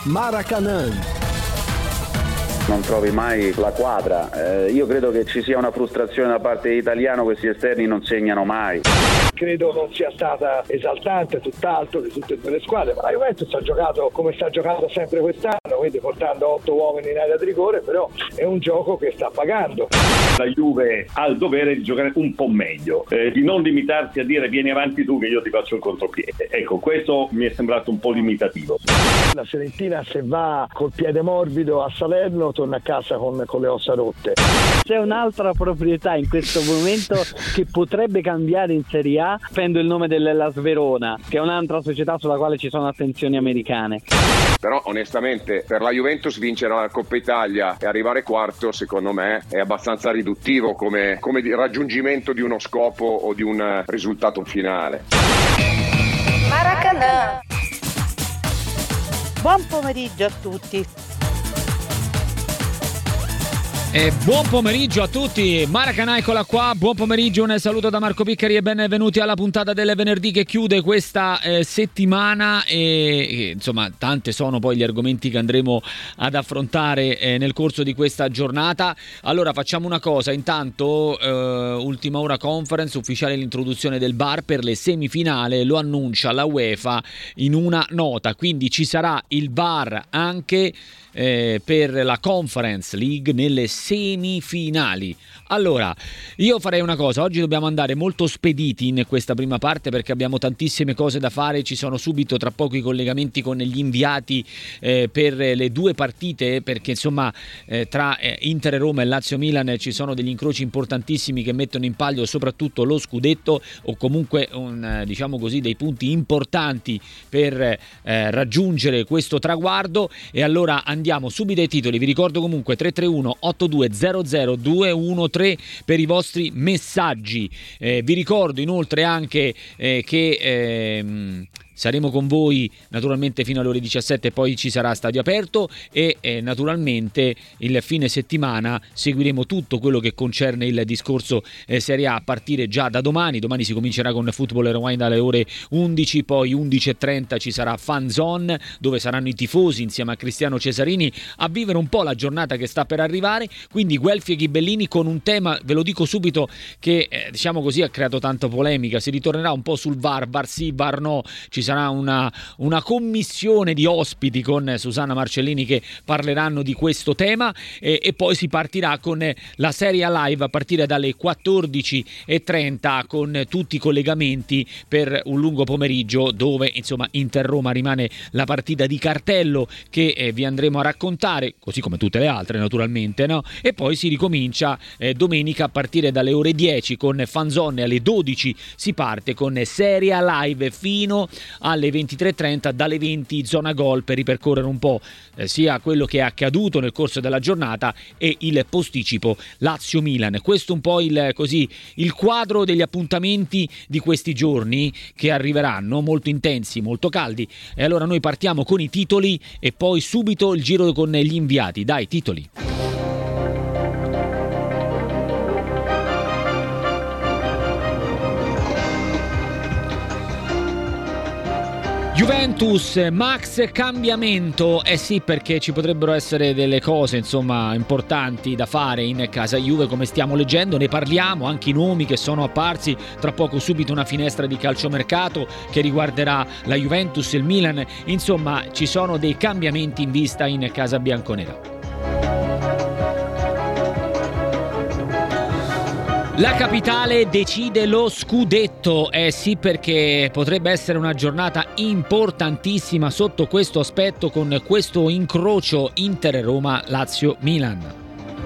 Maracanã. Non trovi mai la quadra. Io credo che ci sia una frustrazione da parte dell'italiano, questi esterni non segnano mai. Credo non sia stata esaltante, tutt'altro di tutte e due le squadre, ma la Juventus ha giocato come sta giocando sempre quest'anno, quindi portando 8 uomini in area di rigore, però è un gioco che sta pagando. La Juve ha il dovere di giocare un po' meglio, di non limitarsi a dire vieni avanti tu che io ti faccio il contropiede. Ecco, questo mi è sembrato un po' limitativo. La Fiorentina, se va col piede morbido a Salerno, torna a casa con le ossa rotte. C'è un'altra proprietà in questo momento che potrebbe cambiare in Serie A, prendo il nome dell'Hellas Verona, che è un'altra società sulla quale ci sono attenzioni americane. Però onestamente per la Juventus vincere la Coppa Italia e arrivare quarto, secondo me è abbastanza riduttivo come raggiungimento di uno scopo o di un risultato finale. Maracanã. Buon pomeriggio a tutti. Buon pomeriggio a tutti, Maracanã, eccola qua, buon pomeriggio, un saluto da Marco Piccari e benvenuti alla puntata del venerdì che chiude questa settimana e insomma tante sono poi gli argomenti che andremo ad affrontare nel corso di questa giornata. Allora facciamo una cosa, intanto ultima ora conference, ufficiale l'introduzione del VAR per le semifinali, lo annuncia la UEFA in una nota, quindi ci sarà il VAR anche per la Conference League nelle semifinali. Allora, io farei una cosa, oggi dobbiamo andare molto spediti in questa prima parte perché abbiamo tantissime cose da fare, ci sono subito tra poco i collegamenti con gli inviati per le due partite, perché insomma tra Inter e Roma e Lazio Milan ci sono degli incroci importantissimi che mettono in palio soprattutto lo scudetto o comunque diciamo così dei punti importanti per raggiungere questo traguardo. E allora andiamo subito ai titoli, vi ricordo comunque 331 8200 213 per i vostri messaggi, vi ricordo inoltre anche che saremo con voi naturalmente fino alle ore 17, poi ci sarà stadio aperto e naturalmente il fine settimana seguiremo tutto quello che concerne il discorso Serie A a partire già da domani. Domani si comincerà con Football Rewind alle ore 11, poi 11:30 ci sarà Fan Zone dove saranno i tifosi insieme a Cristiano Cesarini a vivere un po' la giornata che sta per arrivare, quindi Guelfi e Ghibellini con un tema, ve lo dico subito, che diciamo così ha creato tanta polemica. Si ritornerà un po' sul VAR, VAR sì, VAR no, ci sarà una commissione di ospiti con Susanna Marcellini che parleranno di questo tema e poi si partirà con la Serie A live a partire dalle 14:30 con tutti i collegamenti per un lungo pomeriggio dove insomma Inter-Roma rimane la partita di cartello che vi andremo a raccontare, così come tutte le altre naturalmente, no? E poi si ricomincia domenica a partire dalle ore 10 con Fanzone, alle 12 si parte con Serie A live fino alle 23:30, dalle 20 zona gol per ripercorrere un po' sia quello che è accaduto nel corso della giornata e il posticipo Lazio-Milan. Questo un po' il quadro degli appuntamenti di questi giorni che arriveranno, molto intensi, molto caldi. E allora noi partiamo con i titoli e poi subito il giro con gli inviati. Dai, titoli. Juventus, Max cambiamento, sì, perché ci potrebbero essere delle cose insomma importanti da fare in casa Juve, come stiamo leggendo, ne parliamo, anche i nomi che sono apparsi, tra poco subito una finestra di calciomercato che riguarderà la Juventus e il Milan, insomma ci sono dei cambiamenti in vista in casa bianconera. La capitale decide lo scudetto, sì, perché potrebbe essere una giornata importantissima sotto questo aspetto con questo incrocio Inter-Roma, Lazio-Milan.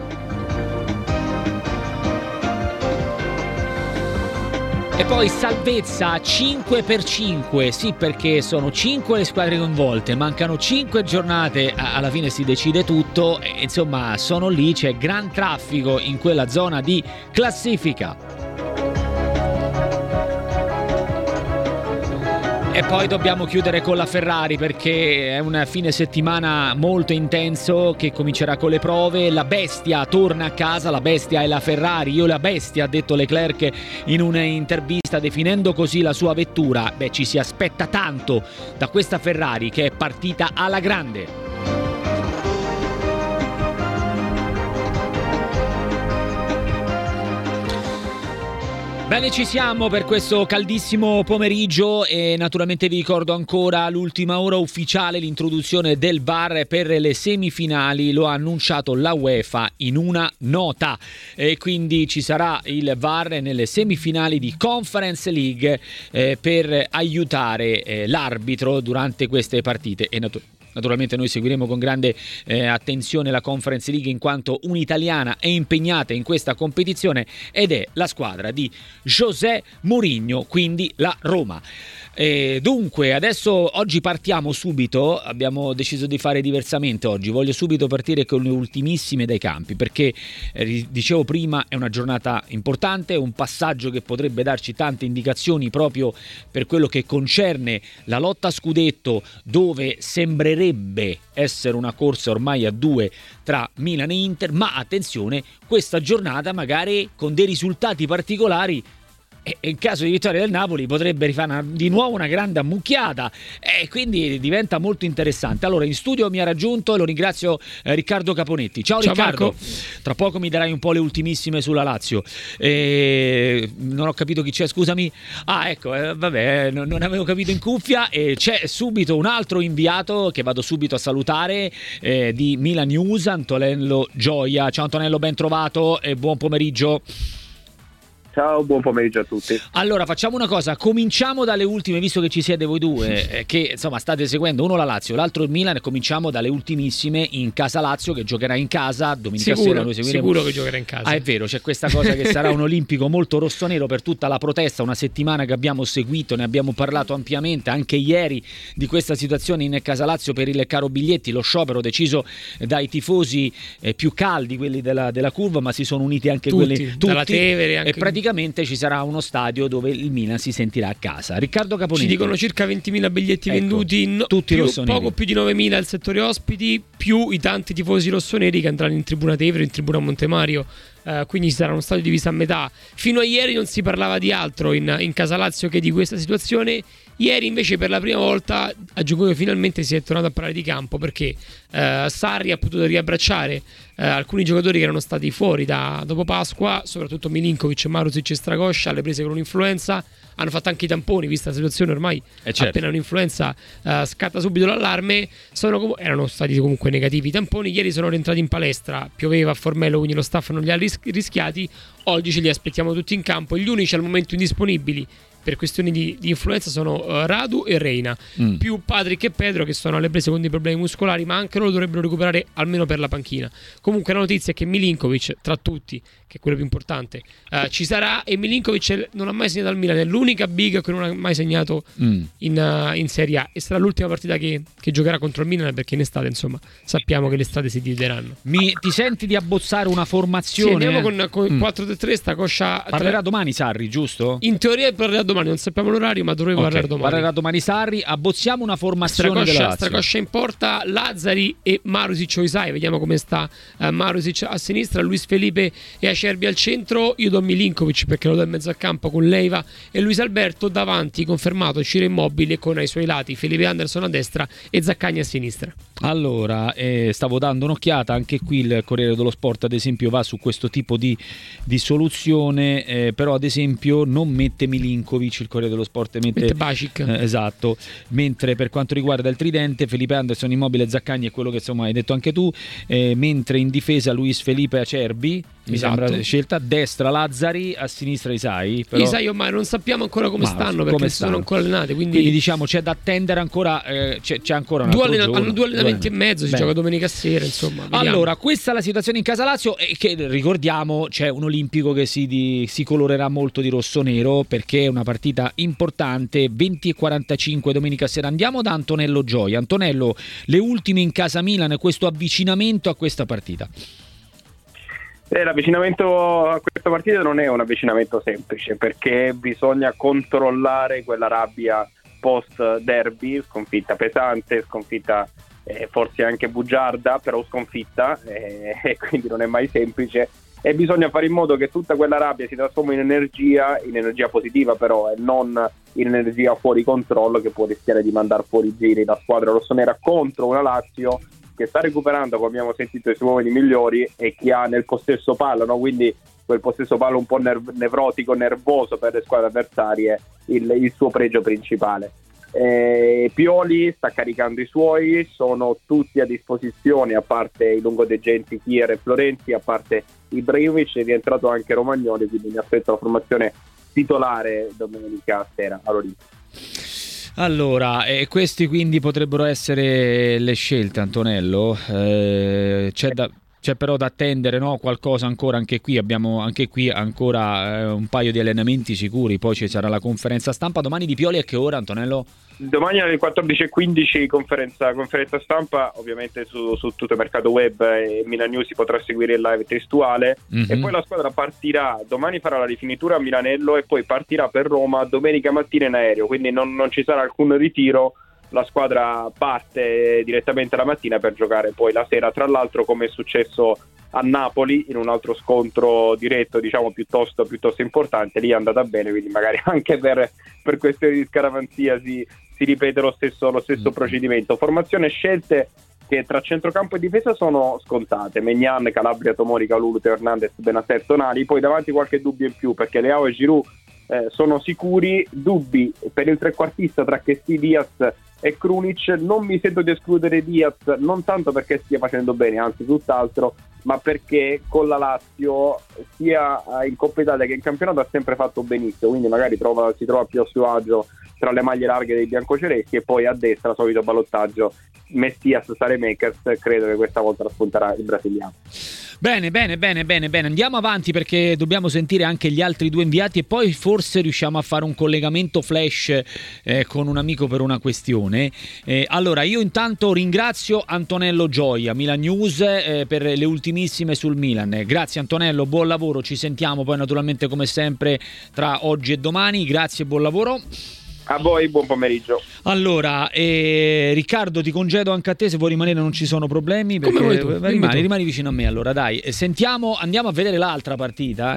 E poi salvezza 5x5, sì, perché sono 5 le squadre coinvolte, mancano 5 giornate, alla fine si decide tutto e insomma sono lì, c'è gran traffico in quella zona di classifica. E poi dobbiamo chiudere con la Ferrari perché è un fine settimana molto intenso che comincerà con le prove. La bestia torna a casa, la bestia è la Ferrari. Io la bestia, ha detto Leclerc in un'intervista definendo così la sua vettura. Ci si aspetta tanto da questa Ferrari che è partita alla grande. Bene, ci siamo per questo caldissimo pomeriggio e naturalmente vi ricordo ancora l'ultima ora ufficiale, l'introduzione del VAR per le semifinali, lo ha annunciato la UEFA in una nota e quindi ci sarà il VAR nelle semifinali di Conference League per aiutare l'arbitro durante queste partite e naturalmente noi seguiremo con grande attenzione la Conference League in quanto un'italiana è impegnata in questa competizione ed è la squadra di José Mourinho, quindi la Roma. Dunque adesso oggi partiamo subito, abbiamo deciso di fare diversamente oggi, voglio subito partire con le ultimissime dai campi perché dicevo prima è una giornata importante, un passaggio che potrebbe darci tante indicazioni proprio per quello che concerne la lotta a scudetto, dove sembrerebbe essere una corsa ormai a due tra Milan e Inter, ma attenzione, questa giornata magari con dei risultati particolari e in caso di vittoria del Napoli potrebbe rifare di nuovo una grande ammucchiata e quindi diventa molto interessante. Allora in studio mi ha raggiunto e lo ringrazio Riccardo Caponetti. Ciao Riccardo. Marco. Tra poco mi darai un po' le ultimissime sulla Lazio. Non ho capito chi c'è, scusami. Ecco, vabbè, non avevo capito in cuffia e c'è subito un altro inviato che vado subito a salutare di Milan News, Antonello Gioia. Ciao Antonello, ben trovato e buon pomeriggio. Ciao, buon pomeriggio a tutti. Allora facciamo una cosa, cominciamo dalle ultime, visto che ci siete voi due che insomma state seguendo, uno la Lazio, l'altro il Milan, e cominciamo dalle ultimissime in casa Lazio che giocherà in casa domenica sera. Noi seguiremo. Sicuro che giocherà in casa. È vero, c'è questa cosa che sarà un olimpico molto rossonero per tutta la protesta, una settimana che abbiamo seguito, ne abbiamo parlato ampiamente anche ieri di questa situazione in casa Lazio per il caro biglietti, lo sciopero deciso dai tifosi più caldi, quelli della curva, ma si sono uniti anche tutti, dalla Tevere anche... e praticamente ci sarà uno stadio dove il Milan si sentirà a casa. Riccardo Caponetti. Ci dicono circa 20.000 biglietti venduti, tutti rossoneri. Poco più di 9.000 al settore ospiti, più i tanti tifosi rossoneri che andranno in tribuna Tevere, in tribuna Montemario. Quindi ci sarà uno stadio diviso a metà. Fino a ieri non si parlava di altro in casa Lazio che di questa situazione. Ieri invece per la prima volta a Giugno finalmente si è tornato a parlare di campo perché Sarri ha potuto riabbracciare alcuni giocatori che erano stati fuori dopo Pasqua, soprattutto Milinkovic, Marusic e Stragoscia alle prese con un'influenza. Hanno fatto anche i tamponi, vista la situazione ormai certo. Appena un'influenza scatta subito l'allarme. Erano stati comunque negativi i tamponi. Ieri sono rientrati in palestra, pioveva a Formello, quindi lo staff non li ha rischiati. Oggi ce li aspettiamo tutti in campo. Gli unici al momento indisponibili per questioni di influenza sono Radu e Reina, più Patrick e Pedro che sono alle prese con dei problemi muscolari, ma anche loro dovrebbero recuperare almeno per la panchina. Comunque la notizia è che Milinkovic, tra tutti, che è quello più importante, ci sarà, e Milinkovic non ha mai segnato al Milan, è l'unica big che non ha mai segnato in Serie A e sarà l'ultima partita che giocherà contro il Milan, perché in estate insomma sappiamo che le strade si divideranno. Ti senti di abbozzare una formazione? Sì, andiamo con 4-3-3, sta Coscia. Parlerà domani Sarri, giusto? In teoria parlerà domani, non sappiamo l'orario, ma dovrebbe parlare domani. Parlerà domani Sarri, abbozziamo una formazione della Lazio. Stracoscia in porta, Lazzari e Marusic o Isai, vediamo come sta Marusic a sinistra, Luis Felipe e Acerbi al centro. Io do Milinkovic perché lo do in mezzo al campo con Leiva e Luis Alberto davanti, confermato Ciro Immobile con ai suoi lati Felipe Anderson a destra e Zaccagni a sinistra. Allora, stavo dando un'occhiata, anche qui il Corriere dello Sport ad esempio va su questo tipo di soluzione, però ad esempio non mette Milinkovic, il Corriere dello Sport mette Basic. Esatto, mentre per quanto riguarda il tridente Felipe Anderson, Immobile e Zaccagni è quello che insomma hai detto anche tu, mentre in difesa Luis Felipe e Acerbi, mi sembra scelta, a destra Lazzari, a sinistra Isai. Però... Isai ormai non sappiamo ancora come stanno perché sono ancora allenati, quindi diciamo c'è da attendere ancora, c'è ancora un altro giorno. Hanno 2 allenamenti e mezzo, si gioca domenica sera, insomma. Vediamo. Allora, questa è la situazione in casa Lazio e che ricordiamo c'è un olimpico che si colorerà molto di rosso-nero perché è una partita importante, 20:45 domenica sera. Andiamo da Antonello Gioia. Antonello, le ultime in casa Milan, questo avvicinamento a questa partita. L'avvicinamento a questa partita non è un avvicinamento semplice perché bisogna controllare quella rabbia post derby, sconfitta pesante, sconfitta forse anche bugiarda, però sconfitta, e quindi non è mai semplice, e bisogna fare in modo che tutta quella rabbia si trasformi in energia positiva però, e non in energia fuori controllo che può rischiare di mandare fuori giri la squadra rossonera contro una Lazio che sta recuperando, come abbiamo sentito, i suoi uomini migliori e che ha nel possesso palla, no? Quindi quel possesso palla un po' nevrotico, nervoso per le squadre avversarie il suo pregio principale. Pioli sta caricando i suoi, sono tutti a disposizione, a parte i lungodeggenti Kier e Florenzi, a parte Ibrahimovic, è rientrato anche Romagnoli, quindi mi aspetto la formazione titolare domenica sera all'Olimpico. Allora, questi quindi potrebbero essere le scelte, Antonello. C'è però da attendere, no? Qualcosa ancora, anche qui abbiamo ancora un paio di allenamenti sicuri, poi ci sarà la conferenza stampa domani di Pioli. A che ora, Antonello? Domani alle 14:15 conferenza stampa, ovviamente su tutto il mercato web, e Milan News si potrà seguire il live testuale. E poi la squadra partirà, domani farà la rifinitura a Milanello e poi partirà per Roma domenica mattina in aereo, quindi non ci sarà alcun ritiro. La squadra parte direttamente la mattina per giocare poi la sera, tra l'altro, come è successo a Napoli in un altro scontro diretto, diciamo piuttosto importante. Lì è andata bene, quindi magari anche per questioni di scaramanzia si ripete lo stesso procedimento. Formazione scelte che tra centrocampo e difesa sono scontate: Maignan, Calabria, Tomori, Kalulu, Teo Hernandez, Benacer, Tonali. Poi davanti qualche dubbio in più, perché Leao e Giroud sono sicuri. Dubbi per il trequartista tra Kessie, Diaz e Krunic. Non mi sento di escludere Diaz, non tanto perché stia facendo bene, anzi tutt'altro, ma perché con la Lazio sia in Coppa Italia che in campionato ha sempre fatto benissimo, quindi magari si trova più a suo agio tra le maglie larghe dei biancocelesti. E poi a destra, solito ballottaggio Messias, Saelemaekers. Credo che questa volta la spunterà il brasiliano. Bene, andiamo avanti perché dobbiamo sentire anche gli altri due inviati e poi forse riusciamo a fare un collegamento flash con un amico per una questione. Allora, io intanto ringrazio Antonello Gioia, Milan News, per le ultimissime sul Milan. Grazie Antonello, buon lavoro, ci sentiamo poi naturalmente come sempre tra oggi e domani. Grazie e buon lavoro. A voi, buon pomeriggio. Allora, Riccardo, ti congedo anche a te, se vuoi rimanere non ci sono problemi, perché rimani vicino a me. Allora dai, andiamo a vedere l'altra partita,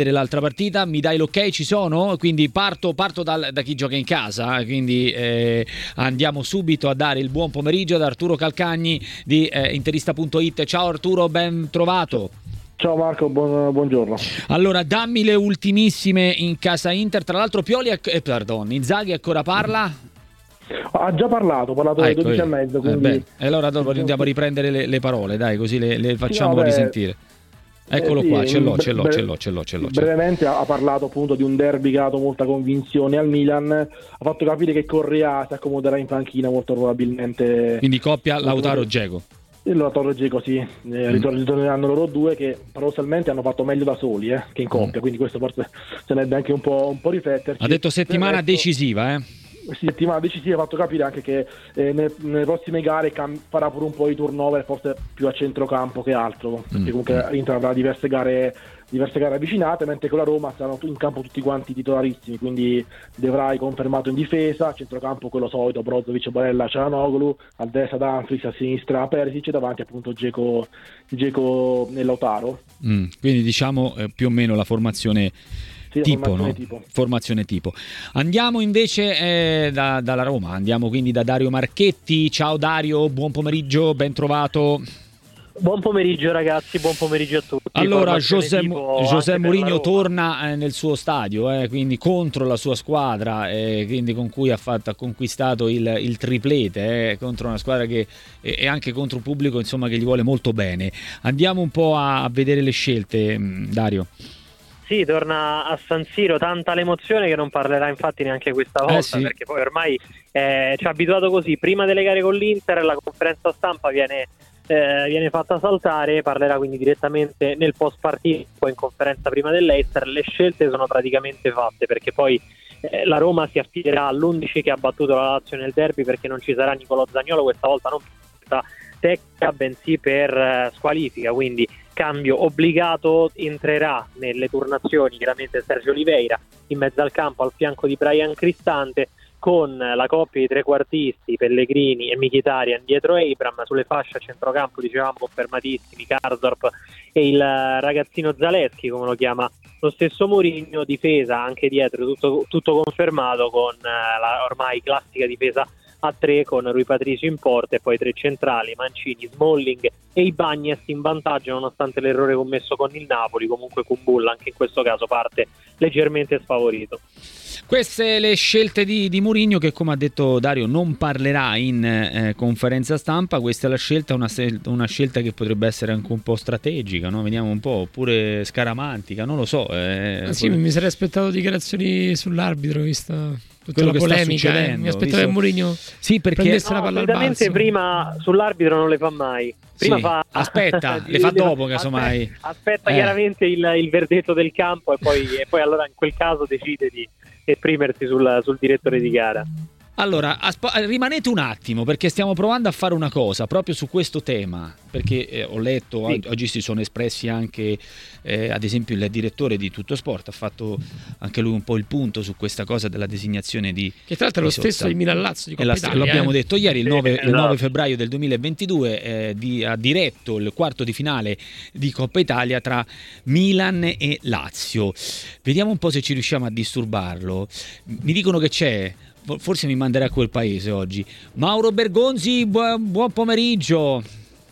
mi dai l'ok, ci sono? Quindi parto da chi gioca in casa, quindi andiamo subito a dare il buon pomeriggio ad Arturo Calcagni di interista.it. Ciao Arturo, ben trovato. Ciao Marco, buongiorno. Allora, dammi le ultimissime in casa Inter. Tra l'altro Inzaghi ancora parla? Ha già parlato alle 12:30. Quindi... allora dopo andiamo a riprendere le parole, dai, così le facciamo risentire. Eccolo qua, ce l'ho. Brevemente ha parlato appunto di un derby che ha dato molta convinzione al Milan, ha fatto capire che Correa si accomoderà in panchina molto probabilmente. Quindi coppia Lautaro-Dzeko. La Torre Dzeko, sì, ritorneranno loro due che paradossalmente hanno fatto meglio da soli che in coppia, quindi questo forse ce n'è anche un po' rifletterci. Ha detto settimana decisiva, Sì, settimana decisiva, ha fatto capire anche che nelle prossime gare farà pure un po' di turnover, forse più a centrocampo che altro, perché comunque l'Inter avrà diverse gare avvicinate, mentre con la Roma saranno in campo tutti quanti titolarissimi, quindi De Vrij confermato in difesa, a centrocampo quello solito, Brozovic, Barella, Çalhanoğlu, a destra Dumfries, a sinistra Perisic e davanti appunto Dzeko e Lautaro. Quindi diciamo più o meno la formazione tipo, formazione tipo. Andiamo invece dalla Roma, andiamo quindi da Dario Marchetti. Ciao Dario, buon pomeriggio, ben trovato. Buon pomeriggio ragazzi, buon pomeriggio a tutti. Allora, José Mourinho torna nel suo stadio, quindi contro la sua squadra, quindi con cui ha conquistato il triplete, contro una squadra che è anche contro un pubblico insomma che gli vuole molto bene. Andiamo un po' a vedere le scelte, Dario. Sì, torna a San Siro, tanta l'emozione che non parlerà infatti neanche questa volta, sì. Perché poi ormai ci ha abituato così. Prima delle gare con l'Inter la conferenza stampa viene fatta saltare, parlerà quindi direttamente nel post partita, poi in conferenza prima dell'Eister. Le scelte sono praticamente fatte, perché poi la Roma si affiderà all'11 che ha battuto la Lazio nel derby, perché non ci sarà Nicolò Zaniolo questa volta, non per tecnica bensì per squalifica, quindi cambio obbligato. Entrerà nelle turnazioni chiaramente Sergio Oliveira in mezzo al campo al fianco di Bryan Cristante, con la coppia di trequartisti Pellegrini e Mkhitaryan dietro Abraham. Sulle fasce a centrocampo dicevamo confermatissimi Karsdorp e il ragazzino Zalewski, come lo chiama lo stesso Mourinho. Difesa anche dietro tutto confermato, con la ormai classica difesa a 3 con Rui Patricio in porta e poi 3 centrali, Mancini, Smalling e Ibañez in vantaggio nonostante l'errore commesso con il Napoli. Comunque Kumbulla anche in questo caso parte leggermente sfavorito. Queste le scelte di Mourinho, che come ha detto Dario non parlerà in conferenza stampa. Questa è la scelta, una scelta che potrebbe essere anche un po' strategica, no? Vediamo un po', oppure scaramantica, non lo so. Sì, mi sarei aspettato dichiarazioni sull'arbitro, vista tutta la polemica. Mi aspettavo che Mourinho prendesse la palla al balzo. Prima sull'arbitro non le fa mai. Prima sì, aspetta, le fa dopo casomai. Aspetta chiaramente il verdetto del campo e poi allora in quel caso decide di esprimersi sul direttore di gara. Allora, rimanete un attimo, perché stiamo provando a fare una cosa proprio su questo tema, perché ho letto, oggi si sono espressi anche, ad esempio il direttore di Tuttosport ha fatto anche lui un po' il punto su questa cosa della designazione di... Che tra l'altro è lo stesso di Milan-Lazio di Coppa Italia. Lo abbiamo detto ieri, il 9 febbraio del 2022 ha diretto il quarto di finale di Coppa Italia tra Milan e Lazio. Vediamo un po' se ci riusciamo a disturbarlo. Mi dicono che c'è... Forse mi manderà a quel paese oggi. Mauro Bergonzi, buon pomeriggio.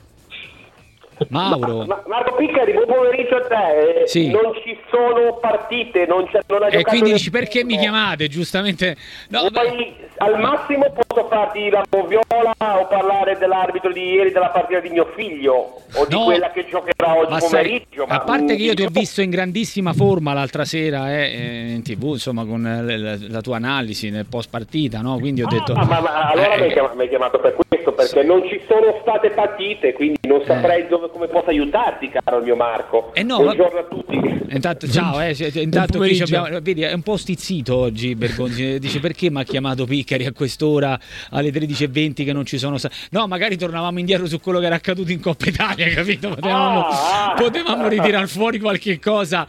Mauro. Marco Piccari, buon pomeriggio a te. Sì. Non ci sono partite, non ha giocato. E quindi dici perché mi chiamate? Giustamente. No, poi, al massimo posso farti la moviola o parlare dell'arbitro di ieri della partita di mio figlio o di quella che giocherà oggi pomeriggio. A parte che io ti ho visto in grandissima forma l'altra sera in TV, insomma, con la tua analisi nel post partita, no? Quindi ho detto. Ma allora mi hai chiamato per questo, perché non ci sono state partite, quindi non saprei come posso aiutarti, caro il mio Marco. Buongiorno a tutti. Intanto, ciao, intanto qui vedi, è un po' stizzito oggi Bergonzi, dice perché mi ha chiamato Piccari a quest'ora alle 13:20 che non ci sono no, magari tornavamo indietro su quello che era accaduto in Coppa Italia, capito? Potevamo ritirare fuori qualche cosa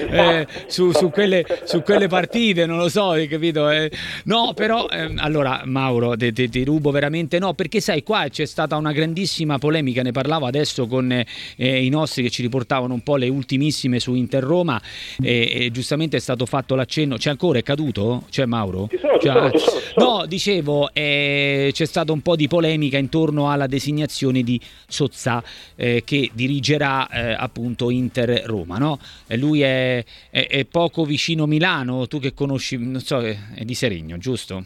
su quelle partite, non lo so, capito? No, però allora Mauro, ti rubo veramente, no, perché sai, qua c'è stata una grandissima polemica, ne parlavo adesso con i nostri che ci riportavano un po' le ultimissime su Inter-Roma, e giustamente è stato fatto l'accenno. C'è ancora? È caduto? C'è Mauro? Ci sono. No, dicevo, c'è stata un po' di polemica intorno alla designazione di Sozzà, che dirigerà appunto Inter-Roma, no? Lui è poco vicino Milano, tu che conosci, non so, è di Seregno, giusto?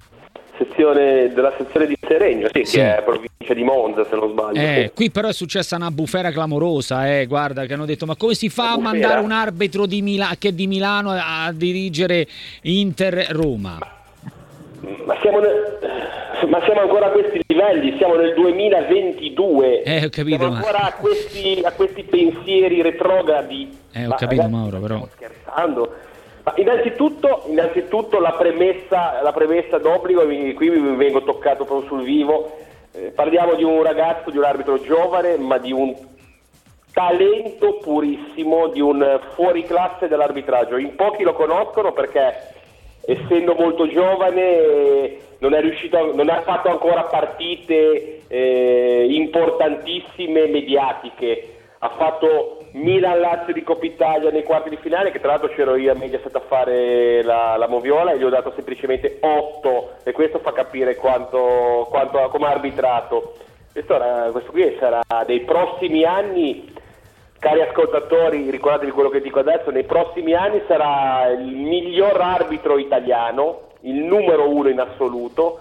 Della sezione di Seregno, sì. Che è provincia di Monza, se non sbaglio. Qui però è successa una bufera clamorosa, guarda, che hanno detto ma come si fa a mandare un arbitro di Milano a dirigere Inter-Roma? Ma siamo ancora a questi livelli, siamo nel 2022, ho capito, siamo ancora a questi pensieri retrogradi. Ho capito, ragazzi, Mauro, però stiamo scherzando. Ma innanzitutto la premessa d'obbligo, qui mi vengo toccato proprio sul vivo. Parliamo di un ragazzo, di un arbitro giovane, ma di un talento purissimo, di un fuoriclasse dell'arbitraggio. In pochi lo conoscono perché, essendo molto giovane, non ha fatto ancora partite importantissime mediatiche. Ha fatto Milan-Lazio di Coppa Italia nei quarti di finale, che tra l'altro c'ero io a Mediaset a fare la moviola e gli ho dato semplicemente 8, e questo fa capire come ha arbitrato. Questo qui sarà dei prossimi anni, cari ascoltatori, ricordatevi quello che dico adesso, nei prossimi anni sarà il miglior arbitro italiano, il numero 1 in assoluto.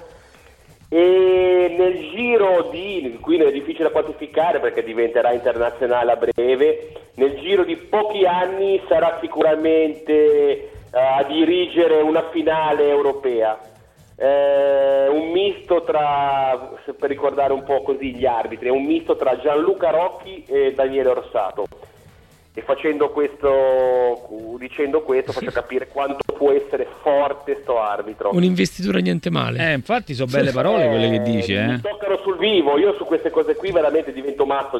E nel giro qui è difficile quantificare perché diventerà internazionale a breve, nel giro di pochi anni sarà sicuramente a dirigere una finale europea, un misto per ricordare un po' così gli arbitri, è un misto tra Gianluca Rocchi e Daniele Orsato. E dicendo questo faccio capire quanto può essere forte sto arbitro. Un'investitura niente male. Infatti sono belle parole quelle che dici. Mi toccano sul vivo, io su queste cose qui veramente divento matto,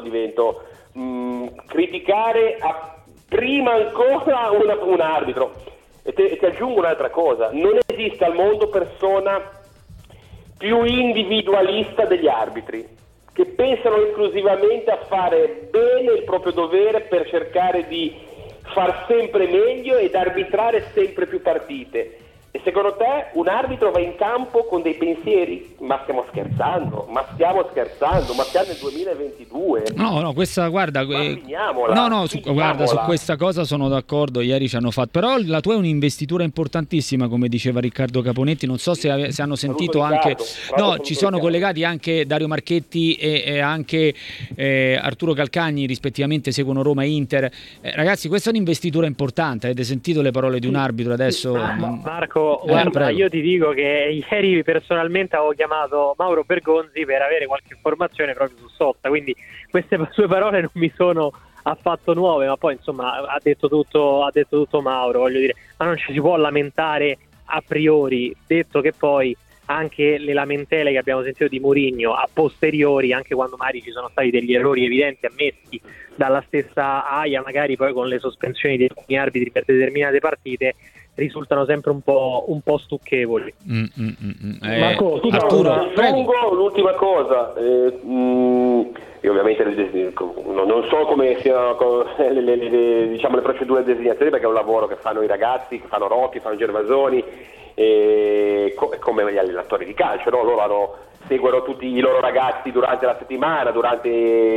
criticare prima ancora un arbitro. E ti aggiungo un'altra cosa, non esiste al mondo persona più individualista degli arbitri, che pensano esclusivamente a fare bene il proprio dovere per cercare di far sempre meglio ed arbitrare sempre più partite. E secondo te un arbitro va in campo con dei pensieri? Ma stiamo scherzando? Ma siamo nel 2022? No, questa, guarda, finiamola. Guarda, su questa cosa sono d'accordo, ieri ci hanno fatto, però la tua è un'investitura importantissima, come diceva Riccardo Caponetti, non so se hanno sentito anche, ci sono collegati anche Dario Marchetti e anche Arturo Calcagni, rispettivamente seguono Roma e Inter. Ragazzi, questa è un'investitura importante, avete sentito le parole di un arbitro adesso? Marco, guarda, io ti dico che ieri personalmente avevo chiamato Mauro Bergonzi per avere qualche informazione proprio su Sotta, quindi queste sue parole non mi sono affatto nuove, ma poi insomma ha detto tutto Mauro, voglio dire, ma non ci si può lamentare a priori, detto che poi anche le lamentele che abbiamo sentito di Mourinho a posteriori, anche quando magari ci sono stati degli errori evidenti ammessi dalla stessa AIA, magari poi con le sospensioni di alcuni arbitri per determinate partite, risultano sempre un po' stucchevoli. Marco, Arturo, l'ultima cosa, io ovviamente non so come siano diciamo le procedure di designazione, perché è un lavoro che fanno i ragazzi, che fanno Rocchi, fanno Gervasoni, come gli allenatori di calcio, no? Loro seguono tutti i loro ragazzi durante la settimana, durante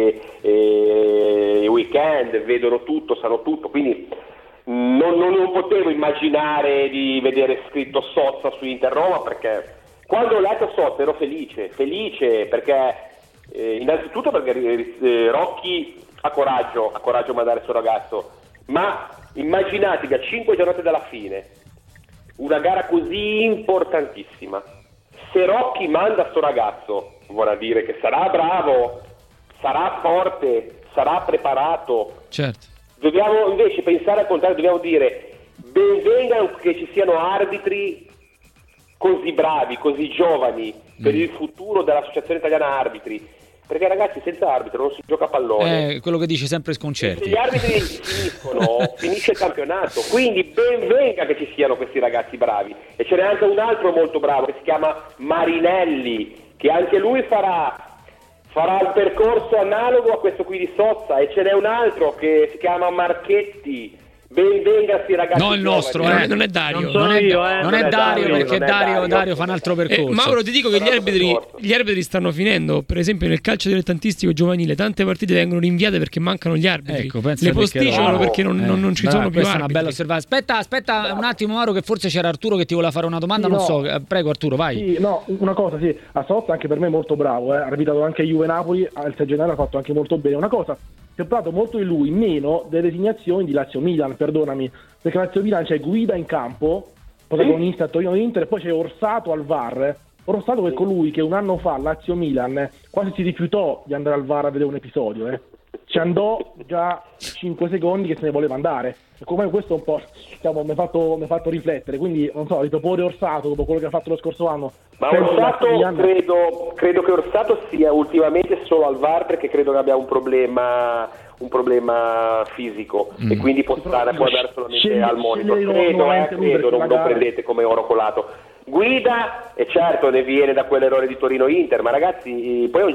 i weekend, vedono tutto, sanno tutto, quindi non potevo immaginare di vedere scritto Sozza su Inter Roma, perché quando ho letto Sozza ero felice perché innanzitutto perché Rocchi ha coraggio a mandare il suo ragazzo, ma immaginate che a 5 giornate dalla fine una gara così importantissima, se Rocchi manda sto ragazzo vorrà dire che sarà bravo, sarà forte, sarà preparato. Certo. Dobbiamo invece pensare al contrario, dobbiamo dire ben venga che ci siano arbitri così bravi, così giovani per il futuro dell'Associazione Italiana Arbitri, perché ragazzi senza arbitro non si gioca a pallone. Quello che dice sempre Sconcerti. Se gli arbitri finiscono, finisce il campionato, quindi ben venga che ci siano questi ragazzi bravi. E ce n'è anche un altro molto bravo che si chiama Marinelli, che anche lui farà il percorso analogo a questo qui di Sozza, e ce n'è un altro che si chiama Marchetti. Ben venga sti ragazzi. No, il nostro, non è Dario. Non è Dario, perché Dario fa un altro percorso. Mauro, ti dico che gli arbitri stanno finendo. Per esempio nel calcio dilettantistico giovanile tante partite vengono rinviate perché mancano gli arbitri. Ecco, le posticipano perché non ci sono più arbitri. Questa è una bella osservazione. Aspetta un attimo, Mauro, che forse c'era Arturo che ti voleva fare una domanda. Non so, prego Arturo, vai. Sì, no, una cosa, sì, a Sozza anche per me è molto bravo, ha arbitrato anche Juve-Napoli, il 6 gennaio ha fatto anche molto bene. Una cosa, si è parlato molto di lui, meno delle designazioni di Lazio-Milan, perdonami, perché Lazio-Milan c'è Guida in campo, protagonista a Torino-Inter, e poi c'è Orsato al VAR. Orsato è colui che un anno fa Lazio-Milan quasi si rifiutò di andare al VAR a vedere un episodio, ci andò già 5 secondi che se ne voleva andare, e come questo un po' mi ha fatto riflettere, quindi non so, riproporre Orsato dopo quello che ha fatto lo scorso anno. Ma Orsato credo che Orsato sia ultimamente solo al VAR, perché credo che abbia un problema fisico e quindi può andare solamente al monitor, credo, non lo prendete come oro colato. Guida, e certo ne viene da quell'errore di Torino-Inter, ma ragazzi poi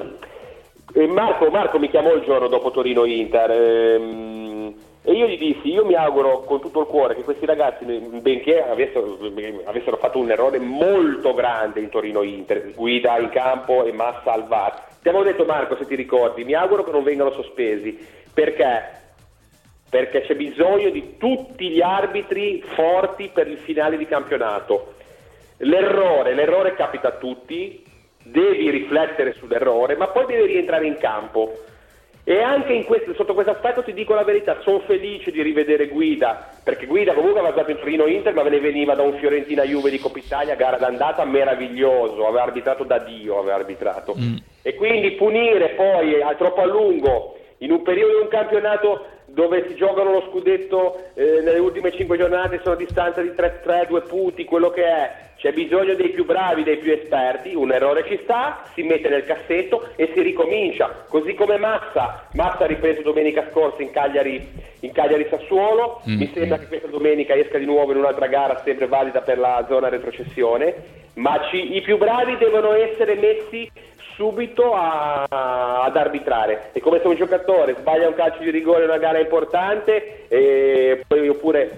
Marco mi chiamò il giorno dopo Torino-Inter e io gli dissi, io mi auguro con tutto il cuore che questi ragazzi, benché avessero fatto un errore molto grande in Torino-Inter, Guida in campo e Massa al VAR, ti avevo detto, Marco, se ti ricordi, mi auguro che non vengano sospesi, perché c'è bisogno di tutti gli arbitri forti per il finale di campionato. L'errore capita a tutti, devi riflettere sull'errore, ma poi devi rientrare in campo. E anche sotto questo aspetto ti dico la verità, sono felice di rivedere Guida, perché Guida comunque aveva dato in Torino-Inter, ma veniva da un Fiorentina-Juve di Coppa Italia, gara d'andata meraviglioso, aveva arbitrato da Dio, e quindi punire poi troppo a lungo in un periodo di un campionato dove si giocano lo scudetto nelle ultime 5 giornate, sono a distanza di 3-3, 2 punti, quello che è, c'è bisogno dei più bravi, dei più esperti, un errore ci sta, si mette nel cassetto e si ricomincia, così come Massa ha ripreso domenica scorsa in Cagliari Sassuolo, mi sembra che questa domenica esca di nuovo in un'altra gara sempre valida per la zona retrocessione, ma i più bravi devono essere messi subito ad arbitrare, e come se un giocatore sbaglia un calcio di rigore in una gara importante, oppure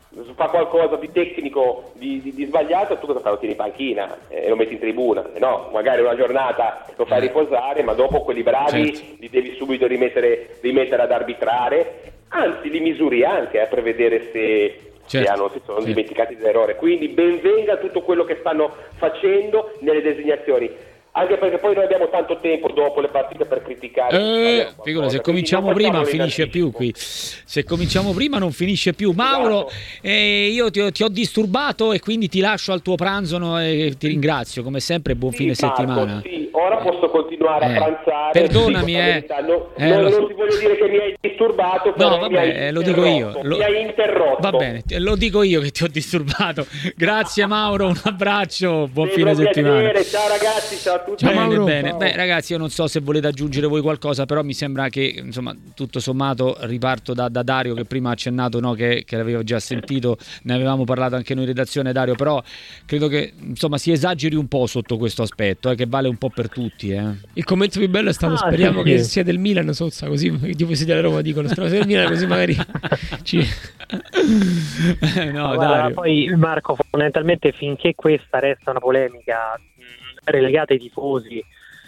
fa qualcosa di tecnico di sbagliato, tu cosa fai? Lo tieni in panchina e lo metti in tribuna? No, magari una giornata lo fai riposare, ma dopo quelli bravi li devi subito rimettere ad arbitrare, anzi li misuri anche per vedere se si sono dimenticati dell'errore. Quindi ben venga tutto quello che stanno facendo nelle designazioni, anche perché poi noi abbiamo tanto tempo dopo le partite per criticare. Figura, se cominciamo prima finisce più qui. Se cominciamo prima non finisce più. Mauro, io ti ho disturbato e quindi ti lascio al tuo pranzo e ti ringrazio come sempre. Buon fine settimana. Ora posso continuare a pranzare. Perdonami, non ti voglio dire che mi hai disturbato. No, vabbè, lo dico io. Mi hai interrotto. Va bene, lo dico io che ti ho disturbato. Grazie Mauro, un abbraccio, buon fine settimana. Ciao ragazzi, ciao a tutti. Bene. Beh, ragazzi, io non so se volete aggiungere voi qualcosa, però mi sembra che, insomma, tutto sommato riparto da Dario, che prima ha accennato, no, che l'aveva già sentito, ne avevamo parlato anche noi in redazione, Dario, però credo che, insomma, si esageri un po' sotto questo aspetto, che vale un po' per tutti. Il commento più bello è stato speriamo che sia del Milan, Sozza, così i tifosi della Roma dicono speriamo sia del Milan, così magari no, Dario. Poi Marco, fondamentalmente finché questa resta una polemica relegata ai tifosi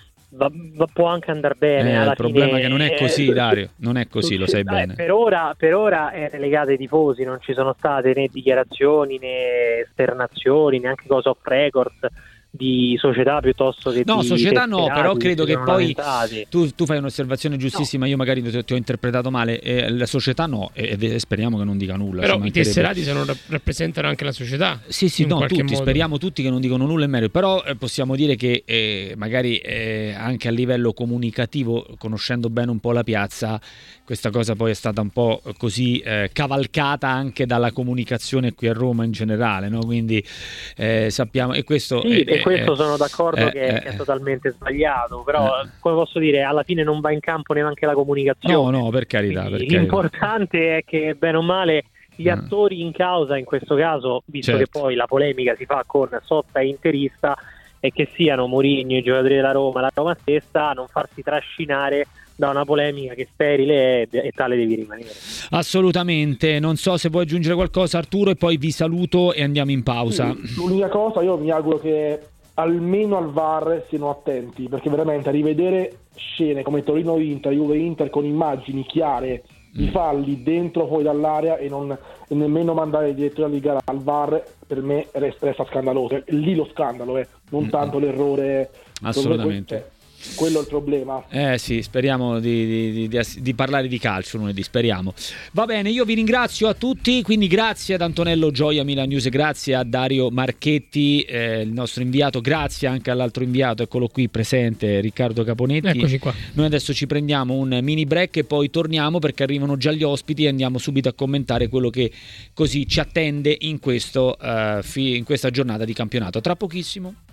può anche andare bene. Alla il problema fine, è che non è così, Dario, non è così, lo sai bene. Per ora è relegata ai tifosi, non ci sono state né dichiarazioni né esternazioni, neanche cose off record di società piuttosto che di società no, però credo che poi tu fai un'osservazione giustissima, io magari ti ho interpretato male, la società no, e speriamo che non dica nulla. Però i tesserati rappresentano anche la società. Sì, tutti modo. Speriamo tutti che non dicano nulla in merito, però possiamo dire che magari anche a livello comunicativo, conoscendo bene un po' la piazza, questa cosa poi è stata un po' così cavalcata anche dalla comunicazione qui a Roma in generale, no? Quindi sappiamo, e questo questo sono d'accordo che è totalmente sbagliato, però come posso dire, alla fine non va in campo neanche la comunicazione. No, per carità. L'importante è che bene o male gli attori in causa in questo caso, visto che poi la polemica si fa con Sotta e interista, e che siano Mourinho, i giocatori della Roma, la Roma stessa, a non farsi trascinare da una polemica che sterile e tale devi rimanere. Assolutamente. Non so se vuoi aggiungere qualcosa, Arturo, e poi vi saluto e andiamo in pausa. L'unica cosa, io mi auguro che almeno al VAR siano attenti, perché veramente a rivedere scene come Torino-Inter, Juve-Inter con immagini chiare di falli dentro fuori dall'area e nemmeno mandare il direttore di gara al VAR, per me resta scandaloso. Lì lo scandalo non tanto l'errore. Assolutamente. Quello è il problema. Sì, speriamo di parlare di calcio lunedì, speriamo. Va bene, io vi ringrazio a tutti, quindi grazie ad Antonello Gioia, Milan News, grazie a Dario Marchetti, il nostro inviato, grazie anche all'altro inviato, eccolo qui presente, Riccardo Caponetti. Eccoci qua. Noi adesso ci prendiamo un mini break e poi torniamo perché arrivano già gli ospiti e andiamo subito a commentare quello che così ci attende in questa giornata di campionato. Tra pochissimo.